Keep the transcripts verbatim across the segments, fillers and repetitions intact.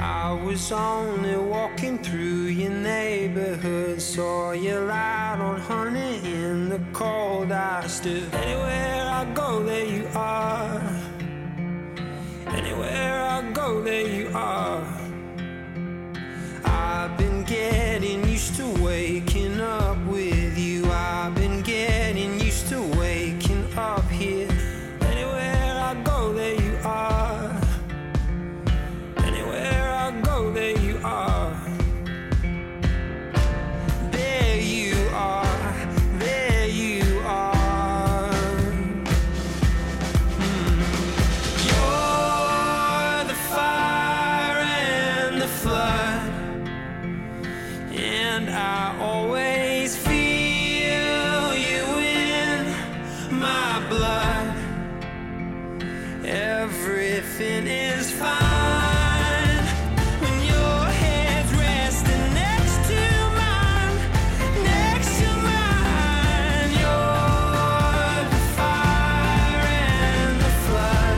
I was only walking through your neighborhood, saw you light on honey in the cold. I stood. Anywhere I go, there you are. Anywhere I go, there you are. I've been getting used to waking up with you. I've been getting used to waking up here. Anywhere I go, there you are. Anywhere I go, there you are. There you are. There you are. Mm. You're the fire and the flood, and I always feel you in my blood. Everything is fine when your head's resting next to mine, next to mine. You're the fire and the flood.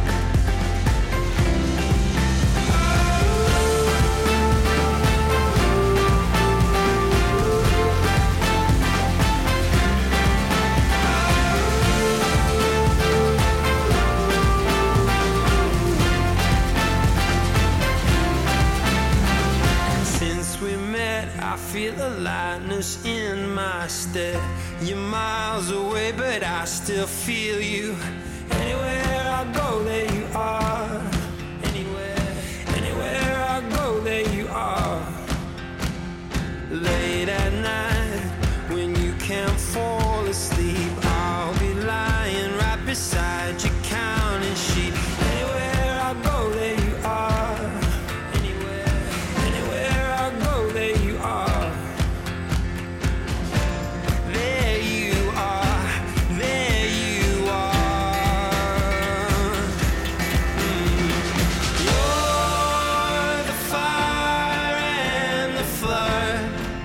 Since we met, I feel a lightness in my step. You're miles away, but I still feel you. Anywhere I go, there you are. Anywhere, anywhere I go, there you are. Late at night, when you can't fall asleep, I'll be lying right beside you, counting sheep. Anywhere I go, there you are. Anywhere, anywhere I go, there you are. There you are. There you are. Mm. You're the fire and the flood,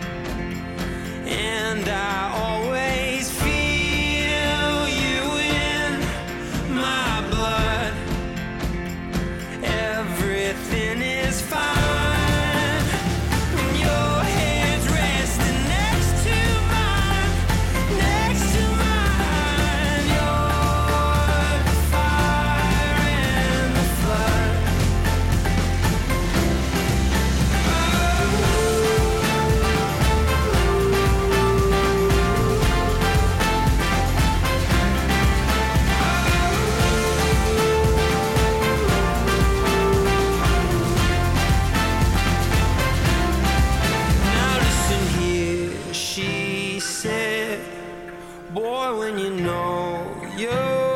and I always feel you in my blood. Everything is fine when your head's resting next to mine, next to mine. You're the fire and the flood. Now listen here, she said, boy, when you know you're